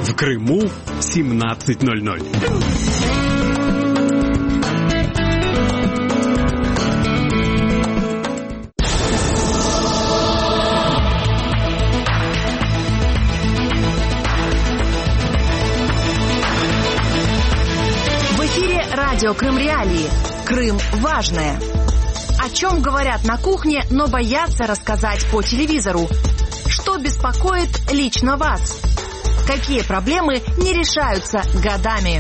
В Крыму 17:00. Радио Крым Реалии. Крым важное. О чем говорят на кухне, но боятся рассказать по телевизору? Что беспокоит лично вас? Какие проблемы не решаются годами?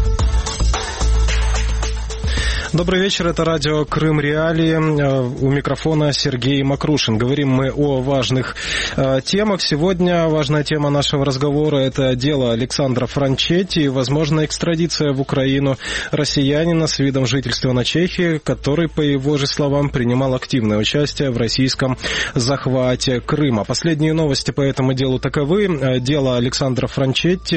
Добрый вечер, это радио Крым Реалии. У микрофона Сергей Макрушин. Говорим мы о важных темах. Сегодня важная тема нашего разговора – это дело Александра Франчетти и возможная экстрадиция в Украину россиянина с видом жительства на Чехии, который, по его же словам, принимал активное участие в российском захвате Крыма. Последние новости по этому делу таковы. Дело Александра Франчетти,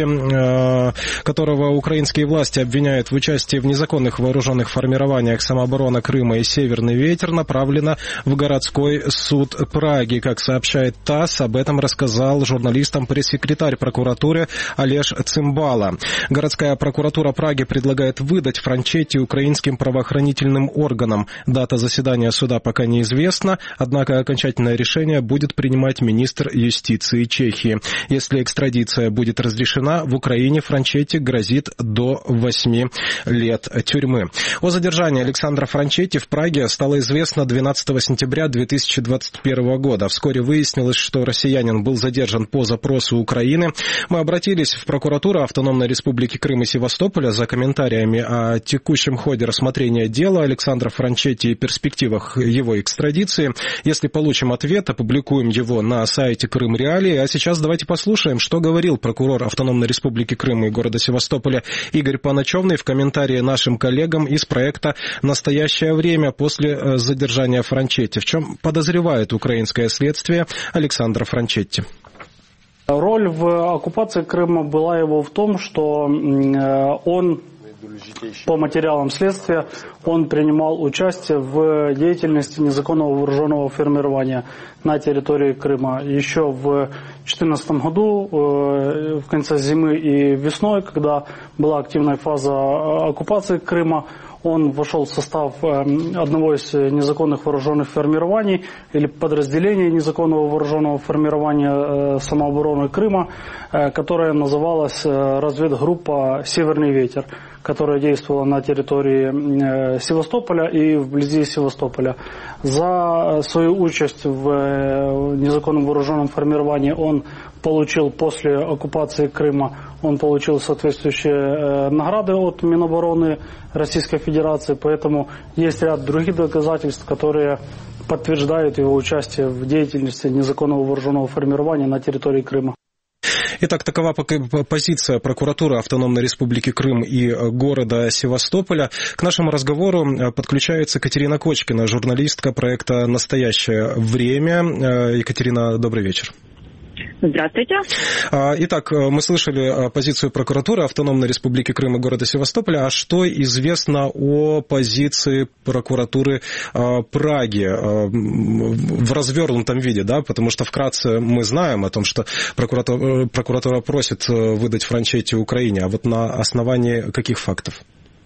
которого украинские власти обвиняют в участии в незаконных вооруженных формированиях самооборона Крыма и Северный ветер, направлена в городской суд Праги. Как сообщает ТАСС, об этом рассказал журналистам пресс-секретарь прокуратуры Олеж Цимбала. Городская прокуратура Праги предлагает выдать Франчетти украинским правоохранительным органам. Дата заседания суда пока неизвестна, однако окончательное решение будет принимать министр юстиции Чехии. Если экстрадиция будет разрешена, в Украине Франчетти грозит до 8 лет тюрьмы. О задержании Александра Франчетти в Праге стало известно 12 сентября 2021 года. Вскоре выяснилось, что россиянин был задержан по запросу Украины. Мы обратились в прокуратуру Автономной Республики Крым и Севастополя за комментариями о текущем ходе рассмотрения дела Александра Франчетти и перспективах его экстрадиции. Если получим ответ, опубликуем его на сайте Крым Реалии. А сейчас давайте послушаем, что говорил прокурор Автономной Республики Крым и города Севастополя Игорь Паночевный в комментарии нашим коллегам из проекта «Настоящее время» после задержания Франчетти. В чем подозревает украинское следствие Александра Франчетти? Роль в оккупации Крыма была его в том, что он, по материалам следствия, он принимал участие в деятельности незаконного вооруженного формирования на территории Крыма. Еще в 2014 году, в конце зимы и весной, когда была активная фаза оккупации Крыма, он вошел в состав одного из незаконных вооруженных формирований или подразделений незаконного вооруженного формирования самообороны Крыма, которая называлась разведгруппа «Северный ветер», которая действовала на территории Севастополя и вблизи Севастополя. За свою участь в незаконном вооруженном формировании он получил после оккупации Крыма, он получил соответствующие награды от Минобороны Российской Федерации, поэтому есть ряд других доказательств, которые подтверждают его участие в деятельности незаконного вооруженного формирования на территории Крыма. Итак, такова позиция прокуратуры Автономной Республики Крым и города Севастополя. К нашему разговору подключается Катерина Кочкина, журналистка проекта «Настоящее время». Екатерина, добрый вечер. Здравствуйте. Итак, мы слышали позицию прокуратуры Автономной Республики Крым и города Севастополя. А что известно о позиции прокуратуры Праги в развернутом виде, да? Потому что вкратце мы знаем о том, что прокуратура просит выдать Франчетти Украине. А вот на основании каких фактов?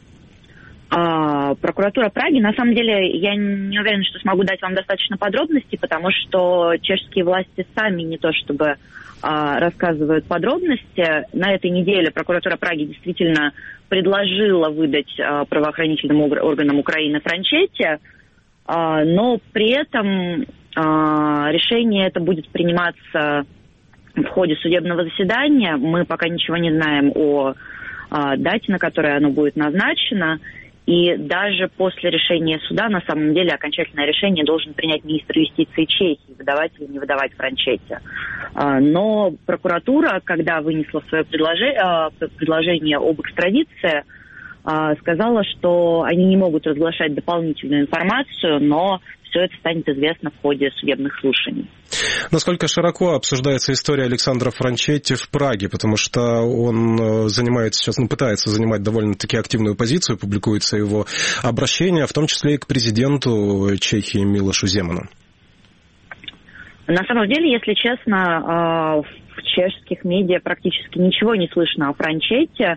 Прокуратура Праги, на самом деле, я не уверена, что смогу дать вам достаточно подробностей, потому что чешские власти сами не то чтобы рассказывают подробности. На этой неделе прокуратура Праги действительно предложила выдать правоохранительным органам Украины Франчетти, но при этом решение это будет приниматься в ходе судебного заседания. Мы пока ничего не знаем о дате, на которой оно будет назначено. И даже после решения суда, на самом деле, окончательное решение должен принять министр юстиции Чехии, выдавать или не выдавать Франчетти. Но прокуратура, когда вынесла свое предложение об экстрадиции, сказала, что они не могут разглашать дополнительную информацию, но все это станет известно в ходе судебных слушаний. Насколько широко обсуждается история Александра Франчетти в Праге, потому что он занимает сейчас, пытается занимать довольно-таки активную позицию, публикуется его обращение, в том числе и к президенту Чехии Милошу Земану. На самом деле, если честно, в чешских медиа практически ничего не слышно о Франчетти.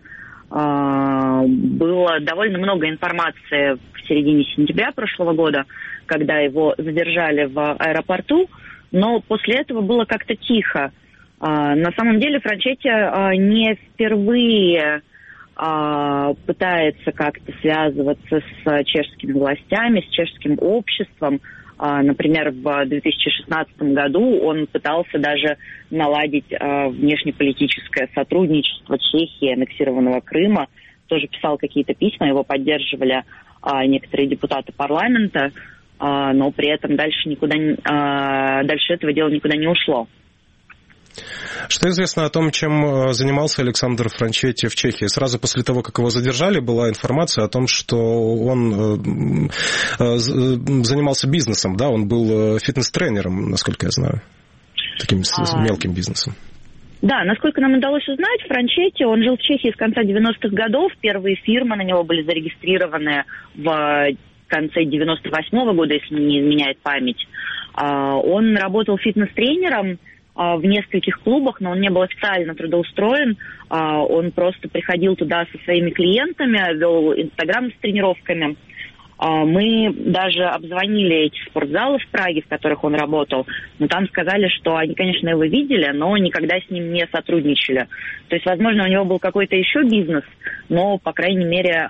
Было довольно много информации в середине сентября прошлого года, когда его задержали в аэропорту, но после этого было как-то тихо. На самом деле Франчетти не впервые пытается как-то связываться с чешскими властями, с чешским обществом. Например, в 2016 году он пытался даже наладить внешнеполитическое сотрудничество Чехии, аннексированного Крыма. Тоже писал какие-то письма, его поддерживали некоторые депутаты парламента, но при этом дальше этого дела никуда не ушло. Что известно о том, чем занимался Александр Франчетти в Чехии? Сразу после того, как его задержали, была информация о том, что он занимался бизнесом, да, он был фитнес-тренером, насколько я знаю, таким мелким бизнесом. Да, насколько нам удалось узнать, Франчетти, он жил в Чехии с конца 90-х годов, первые фирмы на него были зарегистрированы в конце 98-го года, если не изменяет память. Он работал фитнес-тренером в нескольких клубах, но он не был официально трудоустроен. Он просто приходил туда со своими клиентами, вел Инстаграм с тренировками. Мы даже обзвонили эти спортзалы в Праге, в которых он работал, но там сказали, что они, конечно, его видели, но никогда с ним не сотрудничали. То есть, возможно, у него был какой-то еще бизнес, но, по крайней мере,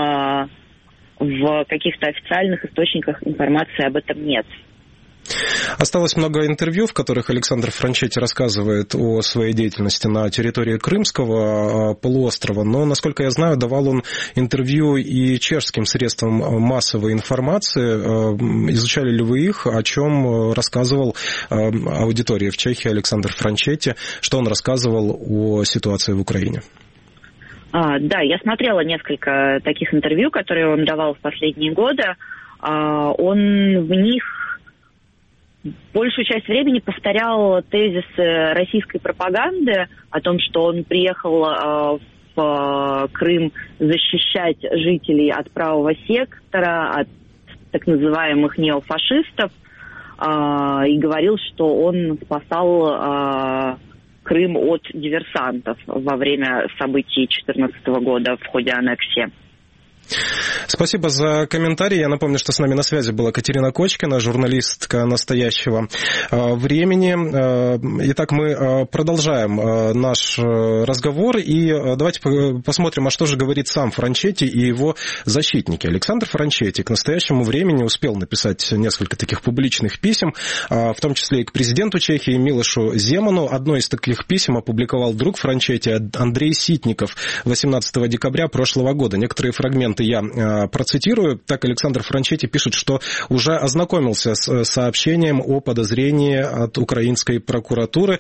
в каких-то официальных источниках информации об этом нет. Осталось много интервью, в которых Александр Франчетти рассказывает о своей деятельности на территории Крымского полуострова, но, насколько я знаю, давал он интервью и чешским средствам массовой информации. Изучали ли вы их? О чем рассказывал аудитории в Чехии Александр Франчетти? Что он рассказывал о ситуации в Украине? Да, я смотрела несколько таких интервью, которые он давал в последние годы. Он в них большую часть времени повторял тезисы российской пропаганды о том, что он приехал в Крым защищать жителей от правого сектора, от так называемых неофашистов, и говорил, что он спасал Крым от диверсантов во время событий 2014 года в ходе аннексии. Спасибо за комментарий. Я напомню, что с нами на связи была Катерина Кочкина, журналистка «Настоящего времени». Итак, мы продолжаем наш разговор, и давайте посмотрим, а что же говорит сам Франчетти и его защитники. Александр Франчетти к «Настоящему времени» успел написать несколько таких публичных писем, в том числе и к президенту Чехии Милошу Земану. Одно из таких писем опубликовал друг Франчетти Андрей Ситников 18 декабря прошлого года. Некоторые фрагменты я процитирую. Так Александр Франчетти пишет, что уже ознакомился с сообщением о подозрении от украинской прокуратуры.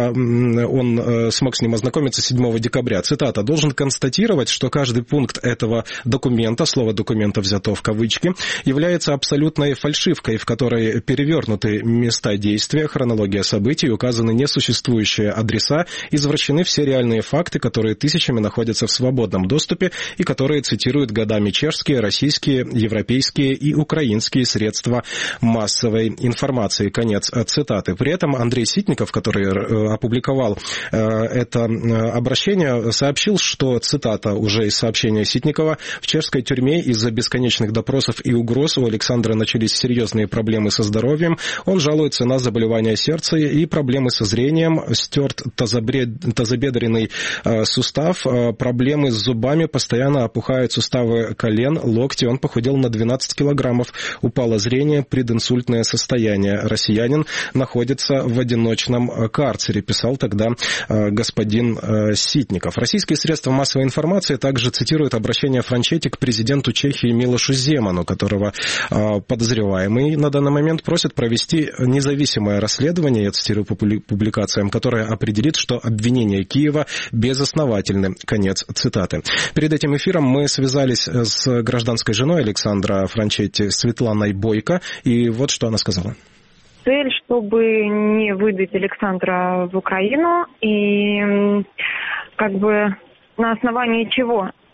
Он смог с ним ознакомиться 7 декабря. Цитата. «Должен констатировать, что каждый пункт этого документа, слово «документа» взято в кавычки, является абсолютной фальшивкой, в которой перевернуты места действия, хронология событий, указаны несуществующие адреса, извращены все реальные факты, которые тысячами находятся в свободном доступе и которые цитируют годами чешские, российские, европейские и украинские средства массовой информации». Конец цитаты. При этом Андрей Ситников, который опубликовал это обращение, сообщил, что, цитата уже из сообщения Ситникова, в чешской тюрьме из-за бесконечных допросов и угроз у Александра начались серьезные проблемы со здоровьем. Он жалуется на заболевания сердца и проблемы со зрением, стерт тазобедренный сустав, проблемы с зубами, постоянно опухают суставы колен, локти. Он похудел на 12 килограммов. Упало зрение, прединсультное состояние. Россиянин находится в одиночном карцере, писал тогда господин Ситников. Российские средства массовой информации также цитируют обращение Франчетти к президенту Чехии Милошу Земану, которого подозреваемый на данный момент просит провести независимое расследование, я цитирую по публикациям, которое определит, что обвинения Киева безосновательны. Конец цитаты. Перед этим эфиром мы связались с гражданской женой Александра Франчетти, Светланой Бойко, и вот что она сказала. Цель, чтобы не выдать Александра в Украину, и как бы на основании чего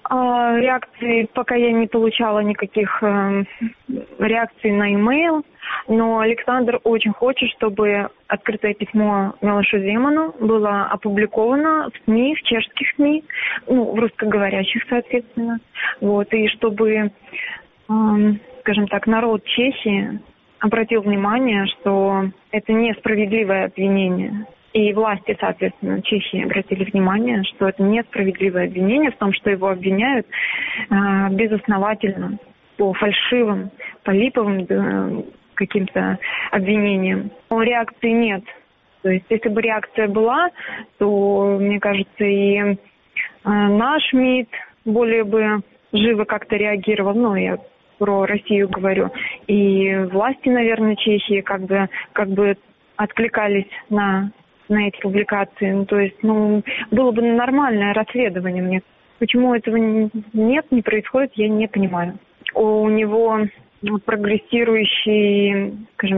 Реакции пока я не получала никаких реакций на e-mail, но Александр очень хочет, чтобы открытое письмо Милошу Земану было опубликовано в СМИ, в чешских СМИ, в русскоговорящих, соответственно. И чтобы, скажем так, народ Чехии обратил внимание, что это несправедливое обвинение. И власти, соответственно, Чехии обратили внимание, что это несправедливое обвинение в том, что его обвиняют безосновательно, по фальшивым, по липовым каким-то обвинениям. Но реакции нет. То есть, если бы реакция была, то, мне кажется, и наш МИД более бы живо как-то реагировал. Я про Россию говорю. И власти, наверное, Чехии как бы откликались на эти публикации. То есть, было бы нормальное расследование мне. Почему этого нет, не происходит, я не понимаю. У него прогрессирующее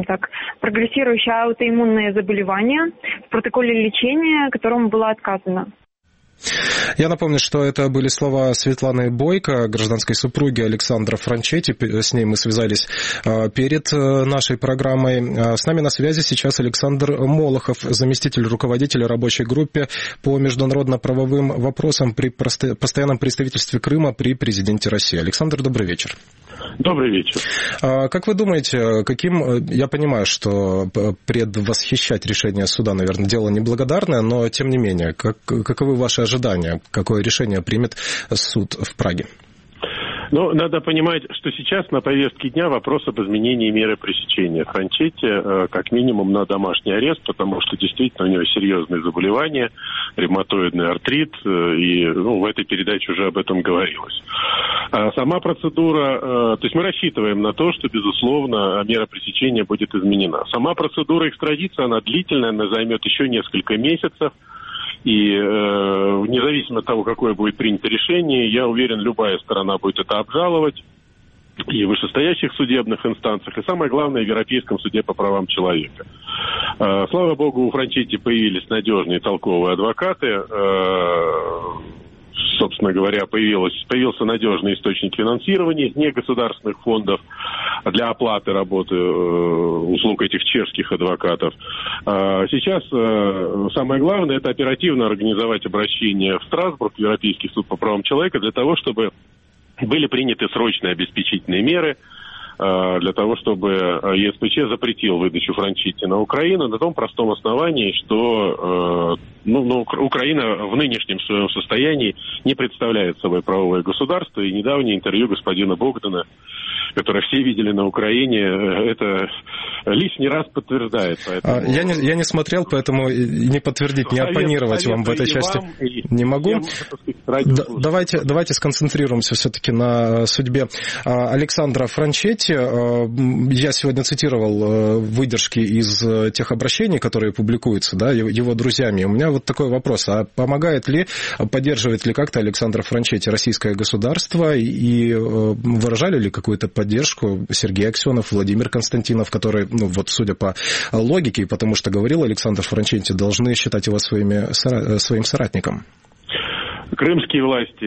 аутоиммунное заболевание, в протоколе лечения которому было отказано. Я напомню, что это были слова Светланы Бойко, гражданской супруги Александра Франчетти. С ней мы связались перед нашей программой. С нами на связи сейчас Александр Молохов, заместитель руководителя рабочей группы по международно-правовым вопросам при постоянном представительстве Крыма при президенте России. Александр, добрый вечер. Добрый вечер. Как вы думаете, я понимаю, что предвосхищать решение суда, наверное, дело неблагодарное, но тем не менее, каковы ваши ожидания, какое решение примет суд в Праге? Надо понимать, что сейчас на повестке дня вопрос об изменении меры пресечения Франчетти, как минимум на домашний арест, потому что действительно у него серьезные заболевания, ревматоидный артрит, и в этой передаче уже об этом говорилось. Сама процедура, то есть мы рассчитываем на то, что, безусловно, мера пресечения будет изменена. Сама процедура экстрадиции, она длительная, она займет еще несколько месяцев. И независимо от того, какое будет принято решение, я уверен, любая сторона будет это обжаловать и в вышестоящих судебных инстанциях, и самое главное, в Европейском суде по правам человека. Слава богу, у Франчетти появились надежные толковые адвокаты. Собственно говоря, появился надежный источник финансирования из негосударственных фондов для оплаты работы услуг этих чешских адвокатов. Сейчас самое главное – это оперативно организовать обращение в Страсбург, в Европейский суд по правам человека, для того, чтобы были приняты срочные обеспечительные меры, для того, чтобы ЕСПЧ запретил выдачу Франчетти на Украину на том простом основании, что Украина в нынешнем своем состоянии не представляет собой правовое государство, и недавнее интервью господина Богдана, которое все видели на Украине, это лишний раз подтверждает. Поэтому... Я не смотрел, поэтому не подтвердить, не оппонировать вам в этой части не могу. Давайте сконцентрируемся все-таки на судьбе Александра Франчетти. Я сегодня цитировал выдержки из тех обращений, которые публикуются, его друзьями. У меня вот такой вопрос. А помогает ли, поддерживает ли как-то Александр Франчетти российское государство, и выражали ли какую-то поддержку Сергей Аксенов, Владимир Константинов, которые, судя по логике, и потому что говорил Александр Франчетти, должны считать его своим соратником? Крымские власти,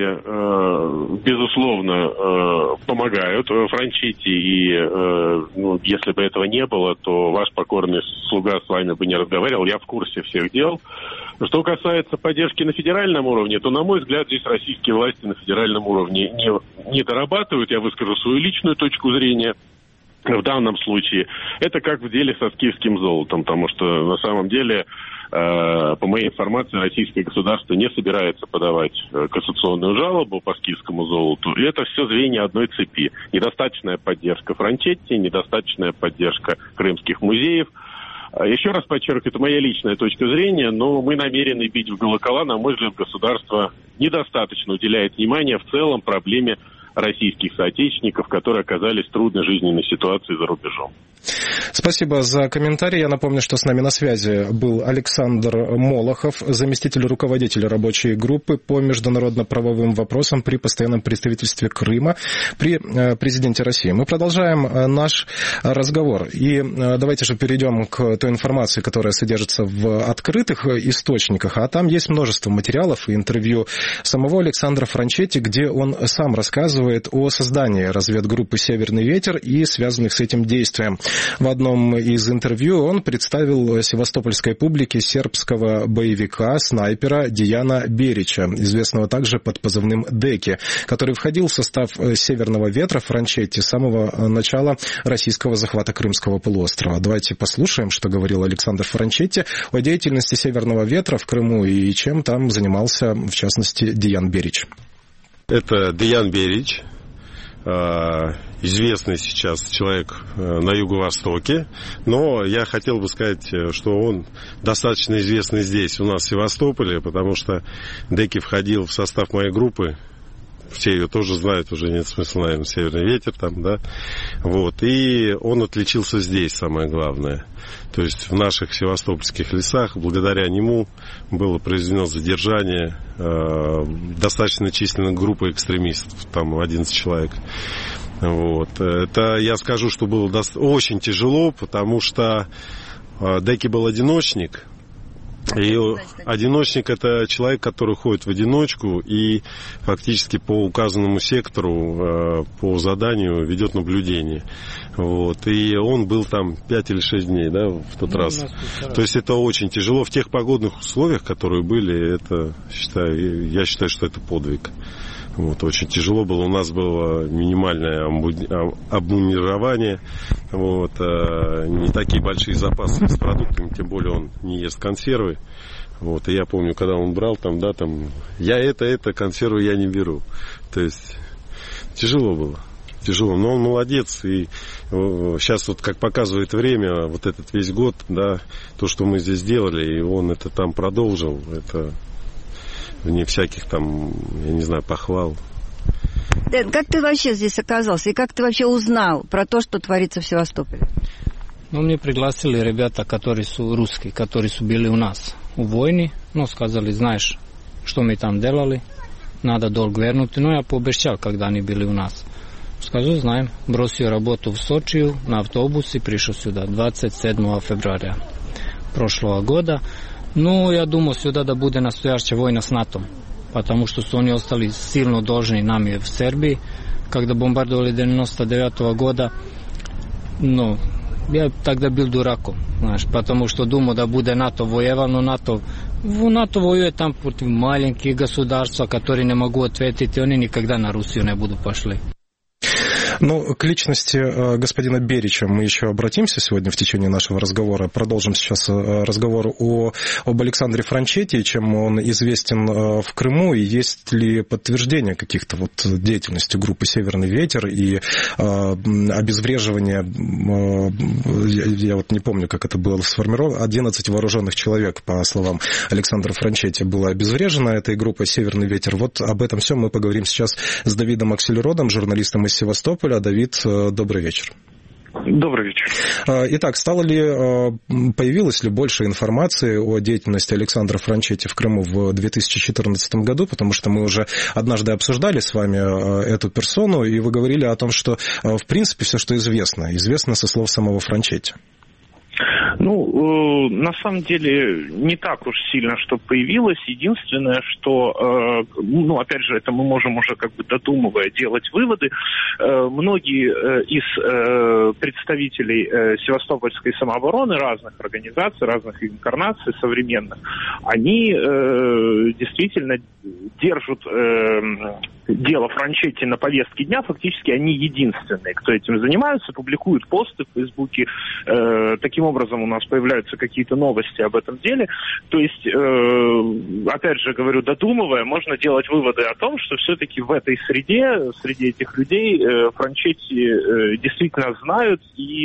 безусловно, помогают Франчетти, и если бы этого не было, то ваш покорный слуга с вами бы не разговаривал. Я в курсе всех дел. Что касается поддержки на федеральном уровне, то, на мой взгляд, здесь российские власти на федеральном уровне не дорабатывают. Я выскажу свою личную точку зрения. В данном случае это как в деле со скифским золотом, потому что на самом деле, по моей информации, российское государство не собирается подавать кассационную жалобу по скифскому золоту. И это все звенья одной цепи. Недостаточная поддержка Франчетти, недостаточная поддержка крымских музеев. Еще раз подчеркиваю, это моя личная точка зрения, но мы намерены бить в колокола. На мой взгляд, государство недостаточно уделяет внимания в целом проблеме российских соотечественников, которые оказались в трудной жизненной ситуации за рубежом. Спасибо за комментарий. Я напомню, что с нами на связи был Александр Молохов, заместитель руководителя рабочей группы по международно-правовым вопросам при постоянном представительстве Крыма при президенте России. Мы продолжаем наш разговор. И давайте же перейдем к той информации, которая содержится в открытых источниках. А там есть множество материалов и интервью самого Александра Франчетти, где он сам рассказывает о создании разведгруппы «Северный ветер» и связанных с этим действием. В одном из интервью он представил севастопольской публике сербского боевика-снайпера Дияна Берича, известного также под позывным Деки, который входил в состав «Северного ветра» Франчетти с самого начала российского захвата Крымского полуострова. Давайте послушаем, что говорил Александр Франчетти о деятельности «Северного ветра» в Крыму и чем там занимался, в частности, Диян Берич. Это Диян Берич, известный сейчас человек на Юго-Востоке, но я хотел бы сказать, что он достаточно известный здесь, у нас в Севастополе, потому что Деки входил в состав моей группы. Все ее тоже знают, уже нет смысла, наверное, «Северный ветер» там, да. Вот. И он отличился здесь, самое главное. То есть в наших севастопольских лесах, благодаря нему, было произведено задержание достаточно численной группы экстремистов, там 11 человек. Вот. Это, я скажу, что было очень тяжело, потому что Деки был одиночник. И одиночник — это человек, который ходит в одиночку и фактически по указанному сектору, по заданию ведет наблюдение. Вот. И он был там 5 или 6 дней, да, в тот раз. То есть это очень тяжело. В тех погодных условиях, которые были, это, я считаю, что это подвиг. Вот, очень тяжело было. У нас было минимальное обмунирование. Вот, не такие большие запасы с продуктами, тем более он не ест консервы. Вот, и я помню, когда он брал там, да, там, консервы я не беру. То есть тяжело было. Тяжело, но он молодец. И сейчас вот, как показывает время, вот этот весь год, да, то, что мы здесь делали, и он это там продолжил, это вне всяких там, я не знаю, похвал. Дэн, как ты вообще здесь оказался? И как ты вообще узнал про то, что творится в Севастополе? Ну, мне пригласили ребята, которые русские, которые были у нас в войне. Ну, сказали, знаешь, что мы там делали, надо долг вернуть. Ну, я пообещал, когда они были у нас. Скажу, знаем. Бросил работу в Сочи на автобусе, пришел сюда 27 февраля прошлого года. Ну, я думал, сюда да будет настоящая война с НАТО, потому что они остались сильно должны нами в Сербии, когда бомбардовали 99-го года. Ну, я тогда был дураком, знаешь, потому что думал, да будет НАТО воевал, но НАТО воюет там против маленьких государств, которые не могут ответить, и они никогда на Россию не будут пошли. Ну, к личности господина Берича мы еще обратимся сегодня в течение нашего разговора. Продолжим сейчас разговор об Александре Франчетти, чем он известен в Крыму, и есть ли подтверждение каких-то вот деятельности группы «Северный ветер» и обезвреживание, я вот не помню, как это было сформировано, 11 вооруженных человек, по словам Александра Франчетти, было обезврежено этой группой «Северный ветер». Вот об этом всем мы поговорим сейчас с Давидом Аксельродом, журналистом из Севастополя. Давид, добрый вечер. Добрый вечер. Итак, появилось ли больше информации о деятельности Александра Франчетти в Крыму в 2014 году, потому что мы уже однажды обсуждали с вами эту персону, и вы говорили о том, что, в принципе, все, что известно со слов самого Франчетти. Ну, на самом деле, не так уж сильно, что появилось. Единственное, что, ну, опять же, это мы можем уже как бы додумывая делать выводы. Многие из представителей Севастопольской самообороны, разных организаций, разных инкарнаций современных, они действительно держат дело Франчетти на повестке дня. Фактически они единственные, кто этим занимаются, публикуют посты в Фейсбуке. Таким образом у нас появляются какие-то новости об этом деле. То есть, опять же говорю, додумывая, можно делать выводы о том, что все-таки в этой среде, среди этих людей Франчетти действительно знают и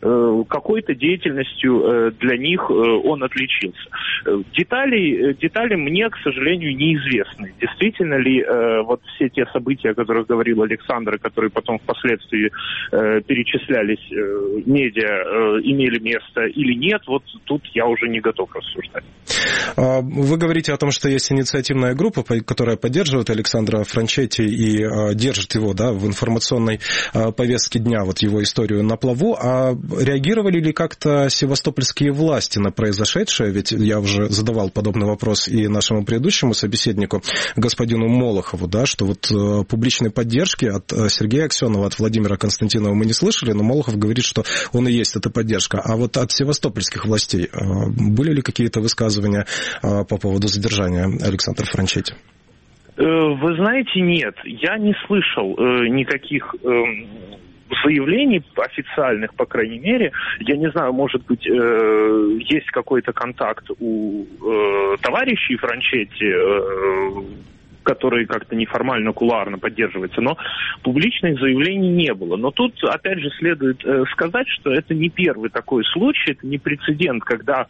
какой-то деятельностью для них он отличился. Детали мне, к сожалению, неизвестны. Действительно ли вот все те события, о которых говорил Александр, которые потом впоследствии перечислялись медиа, имели место или нет, вот тут я уже не готов рассуждать. Вы говорите о том, что есть инициативная группа, которая поддерживает Александра Франчетти и держит его, да, в информационной повестке дня, вот его историю на плаву. А реагировали ли как-то севастопольские власти на произошедшее? Ведь я уже задавал подобный вопрос и нашему предыдущему собеседнику, господину Молохову, да, что вот публичной поддержки от Сергея Аксенова, от Владимира Константинова мы не слышали, но Молохов говорит, что он и есть эта поддержка. А вот от севастопольских властей были ли какие-то высказывания по поводу задержания Александра Франчетти? Вы знаете, нет. Я не слышал никаких заявлений официальных, по крайней мере. Я не знаю, может быть, есть какой-то контакт у товарищей Франчетти, который как-то неформально, кулуарно поддерживается, но публичных заявлений не было. Но тут, опять же, следует сказать, что это не первый такой случай, это не прецедент, когда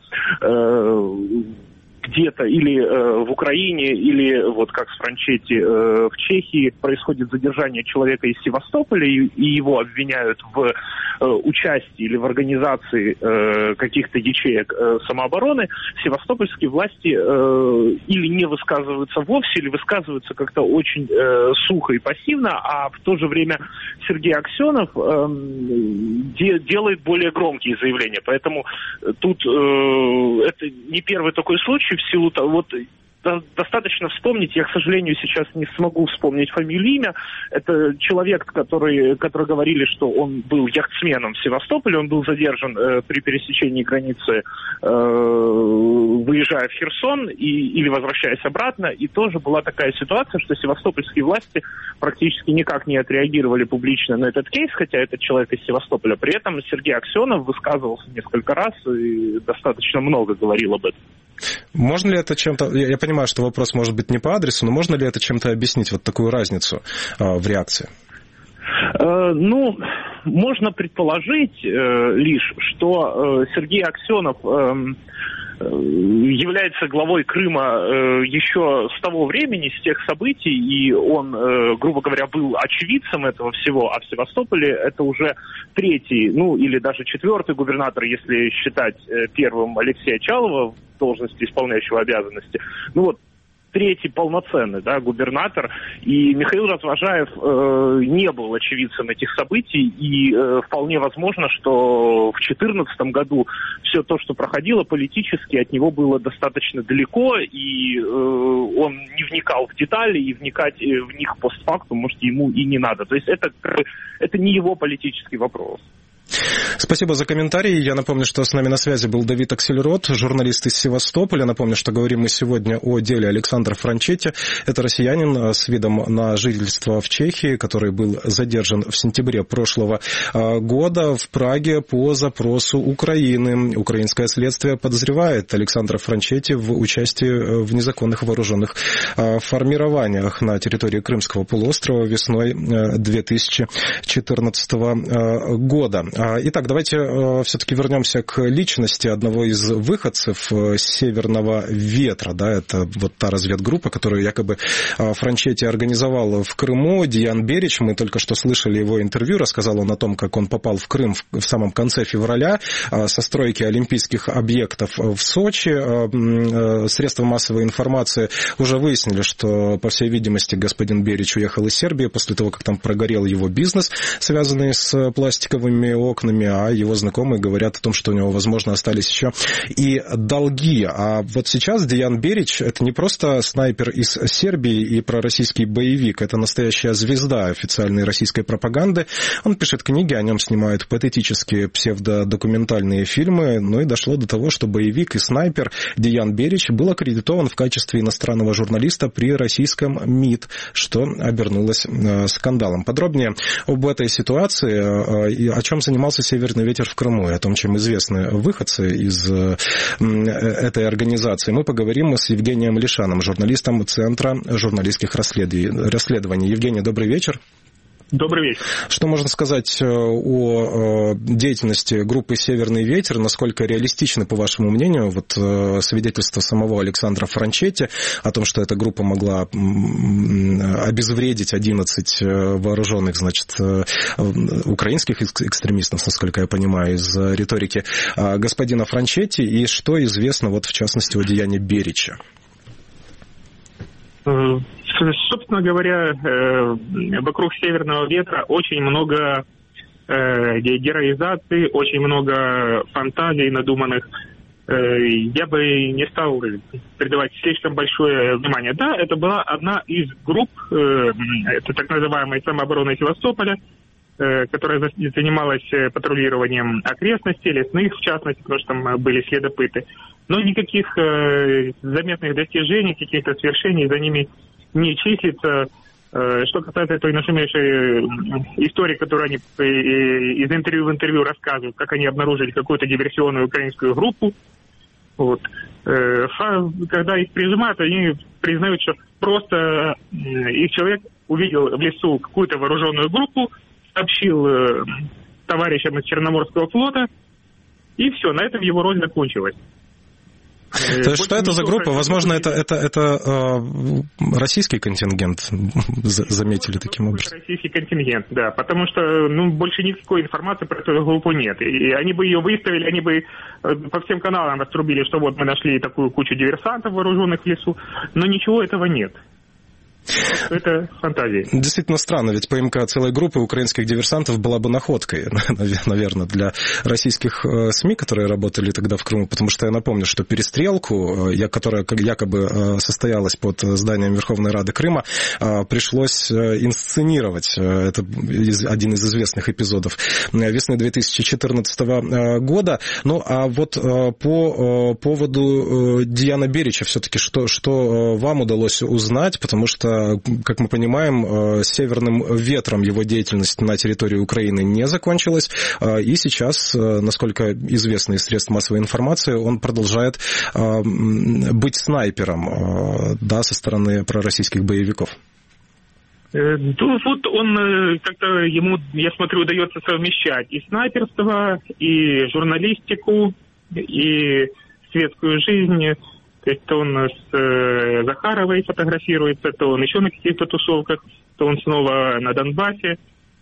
где-то или в Украине, или вот как с Франчетти в Чехии происходит задержание человека из Севастополя, и его обвиняют в участии или в организации каких-то ячеек самообороны. Севастопольские власти или не высказываются вовсе, или высказываются как-то очень сухо и пассивно, а в то же время Сергей Аксенов делает более громкие заявления. Поэтому тут это не первый такой случай, в силу того, вот достаточно вспомнить, я, к сожалению, сейчас не смогу вспомнить фамилию, имя. Это человек, который говорили, что он был яхтсменом в Севастополе, он был задержан при пересечении границы, выезжая в Херсон или возвращаясь обратно, и тоже была такая ситуация, что севастопольские власти практически никак не отреагировали публично на этот кейс, хотя этот человек из Севастополя. При этом Сергей Аксенов высказывался несколько раз и достаточно много говорил об этом. Можно ли это чем-то... Я понимаю, что вопрос может быть не по адресу, но можно ли это чем-то объяснить, вот такую разницу в реакции? Ну, можно предположить лишь, что Сергей Аксенов является главой Крыма еще с того времени, с тех событий, и он, грубо говоря, был очевидцем этого всего, а в Севастополе это уже третий, ну или даже четвертый губернатор, если считать первым Алексея Чалова в должности исполняющего обязанности. Ну вот, третий полноценный, да, губернатор, и Михаил Развожаев не был очевидцем этих событий, и вполне возможно, что в 2014 году все то, что проходило политически, от него было достаточно далеко, и он не вникал в детали, и вникать в них постфактум, может, ему и не надо. То есть это не его политический вопрос. Спасибо за комментарий. Я напомню, что с нами на связи был Давид Аксельрод, журналист из Севастополя. Напомню, что говорим мы сегодня о деле Александра Франчетти. Это россиянин с видом на жительство в Чехии, который был задержан в сентябре прошлого года в Праге по запросу Украины. Украинское следствие подозревает Александра Франчетти в участии в незаконных вооруженных формированиях на территории Крымского полуострова весной 2014 года. Итак, давайте все-таки вернемся к личности одного из выходцев «Северного ветра». Да, это вот та разведгруппа, которую якобы Франчетти организовал в Крыму. Деян Берич, мы только что слышали его интервью, рассказал он о том, как он попал в Крым в самом конце февраля со стройки олимпийских объектов в Сочи. Средства массовой информации уже выяснили, что, по всей видимости, господин Берич уехал из Сербии после того, как там прогорел его бизнес, связанный с пластиковыми окнами, а его знакомые говорят о том, что у него, возможно, остались еще и долги. А вот сейчас Деян Берич — это не просто снайпер из Сербии и пророссийский боевик, это настоящая звезда официальной российской пропаганды. Он пишет книги, о нем снимают патетические псевдодокументальные фильмы, ну и дошло до того, что боевик и снайпер Деян Берич был аккредитован в качестве иностранного журналиста при российском МИД, что обернулось скандалом. Подробнее об этой ситуации и о чем занимался «Северный ветер» в Крыму, и о том, чем известны выходцы из этой организации, мы поговорим с Евгением Лишаном, журналистом Центра журналистских расследований. Евгений, добрый вечер. Добрый вечер. Что можно сказать о деятельности группы «Северный ветер»? Насколько реалистично, по вашему мнению, вот свидетельство самого Александра Франчетти о том, что эта группа могла обезвредить 11 вооруженных, значит, украинских экстремистов, насколько я понимаю, из риторики господина Франчетти, и что известно, вот, в частности, о деянии Берича? Собственно говоря, вокруг «Северного ветра» очень много героизации, очень много фантазий надуманных. Я бы не стал придавать слишком большое внимание. Да, это была одна из групп, это так называемая самооборона Севастополя, которая занималась патрулированием окрестностей, лесных, в частности, потому что там были следопыты. Но никаких заметных достижений, каких-то свершений за ними не числится. Что касается той нашумевшей истории, которую они из интервью в интервью рассказывают, как они обнаружили какую-то диверсионную украинскую группу. Вот. Когда их прижимают, они признают, что просто их человек увидел в лесу какую-то вооруженную группу, сообщил товарищам из Черноморского флота, и все, на этом его роль закончилась. То есть что это за группа? Возможно, это российский контингент, заметили таким образом? Российский контингент, да, потому что больше никакой информации про эту группу нет. И они бы ее выставили, они бы по всем каналам раструбили, что вот мы нашли такую кучу диверсантов, вооруженных в лесу, но ничего этого нет. Это фантазия. Действительно странно, ведь поимка целой группы украинских диверсантов была бы находкой, наверное, для российских СМИ, которые работали тогда в Крыму, потому что я напомню, что перестрелку, которая якобы состоялась под зданием Верховной Рады Крыма, пришлось инсценировать. Это один из известных эпизодов весны 2014 года. Ну, а вот по поводу Деяна Берича все-таки, что вам удалось узнать, потому что, как мы понимаем, «Северным ветром» его деятельность на территории Украины не закончилась, и сейчас, насколько известно из средств массовой информации, он продолжает быть снайпером, да, со стороны пророссийских боевиков. Вот он как-то ему, я смотрю, удается совмещать и снайперство, и журналистику, и светскую жизнь. То есть то он с Захаровой фотографируется, то он еще на каких-то тусовках, то он снова на Донбассе.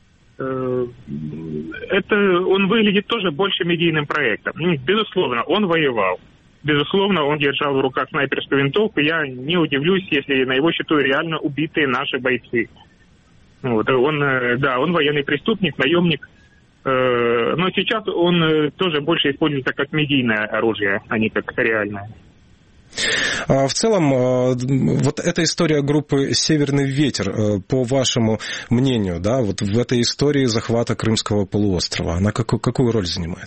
Это он выглядит тоже больше медийным проектом. Безусловно, он воевал. Безусловно, он держал в руках снайперскую винтовку. Я не удивлюсь, если на его счету реально убитые наши бойцы. Вот. Он военный преступник, наемник. Но сейчас он тоже больше используется как медийное оружие, а не как реальное. В целом, вот эта история группы «Северный ветер», по вашему мнению, да, вот в этой истории захвата Крымского полуострова, она какую роль занимает?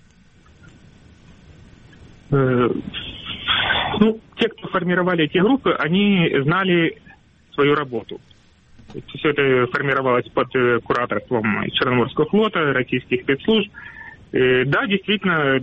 Те, кто формировали эти группы, они знали свою работу. Все это формировалось под кураторством Черноморского флота, российских спецслужб. Да, действительно,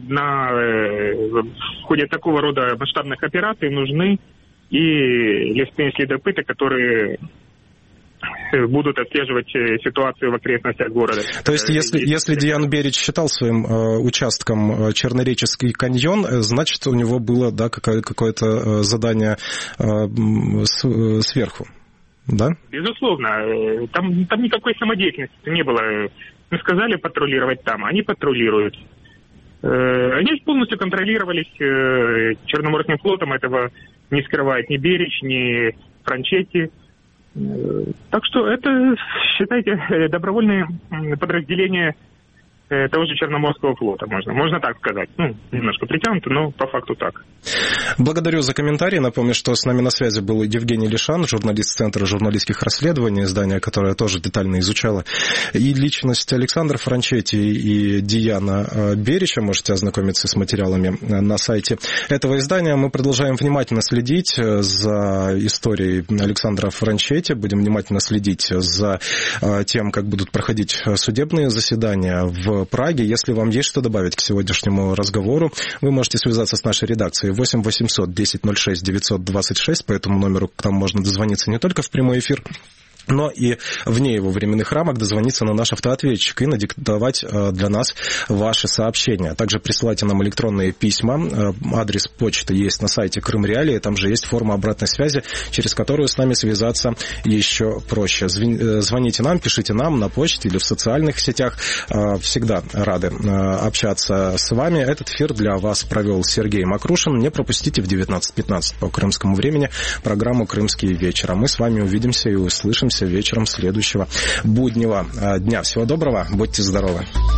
в ходе такого рода масштабных операций нужны и лесные следопыты, которые будут отслеживать ситуацию в окрестностях города. То есть, если Деян Берич считал своим участком Чернореческий каньон, значит, у него было, да, какое-то задание сверху, да? Безусловно. Там никакой самодеятельности не было. Мы сказали патрулировать там, они патрулируют. Они полностью контролировались Черноморским флотом, этого не скрывает ни Берич, ни Франчетти. Так что это, считайте, добровольные подразделения того же Черноморского флота, можно так сказать. Немножко притянуто, но по факту так. Благодарю за комментарий. Напомню, что с нами на связи был Евгений Лишан, журналист Центра журналистских расследований, издание, которое тоже детально изучало и личность Александра Франчетти и Деяна Берича. Можете ознакомиться с материалами на сайте этого издания. Мы продолжаем внимательно следить за историей Александра Франчетти, будем внимательно следить за тем, как будут проходить судебные заседания в Праге. Если вам есть что добавить к сегодняшнему разговору, вы можете связаться с нашей редакцией 8 800 10 06 926. По этому номеру к нам можно дозвониться не только в прямой эфир, но и вне его временных рамок дозвониться на наш автоответчик и надиктовать для нас ваши сообщения. Также присылайте нам электронные письма. Адрес почты есть на сайте Крым Реалии. Там же есть форма обратной связи, через которую с нами связаться еще проще. Звоните нам, пишите нам на почте или в социальных сетях. Всегда рады общаться с вами. Этот эфир для вас провел Сергей Макрушин. Не пропустите в 19:15 по крымскому времени программу «Крымские вечера». Мы с вами увидимся и услышимся вечером следующего буднего дня. Всего доброго, будьте здоровы.